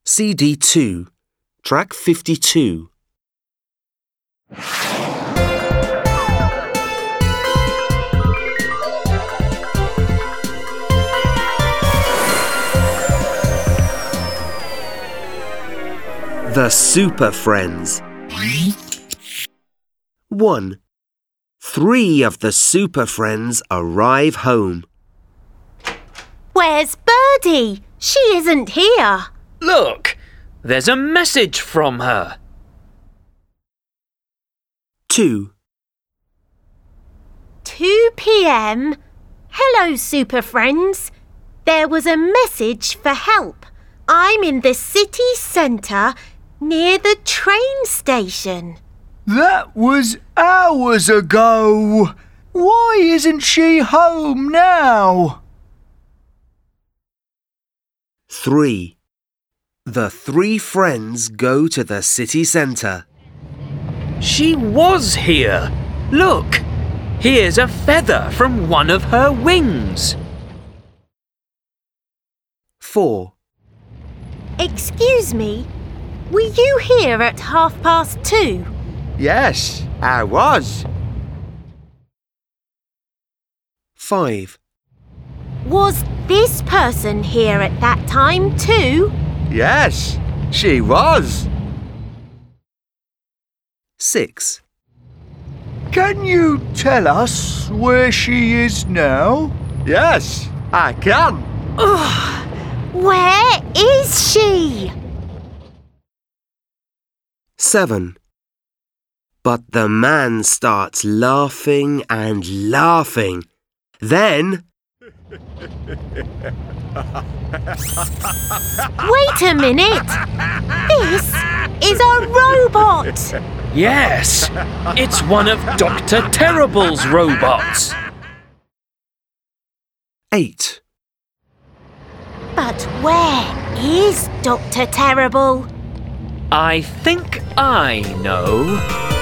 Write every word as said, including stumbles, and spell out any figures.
C D two, track fifty-two. The Super Friends. one. Three of the Super Friends arrive home. Where's Birdie? She isn't here. Look, there's a message from her. two. two p m Hello, Super Friends. There was a message for help. I'm in the city centre near the train station. That was hours ago. Why isn't she home now? three. The three friends go to the city centre. She was here. Look, here's a feather from one of her wings. four. Excuse me, were you here at half past two? Yes, I was. five. Was this person here at that time too? Yes, she was. six. Can you tell us where she is now? Yes, I can. Ugh, where is she? seven. But the man starts laughing and laughing. Then... Wait a minute! This is a robot! Yes, it's one of Doctor Terrible's robots. eight. But where is Doctor Terrible? I think I know.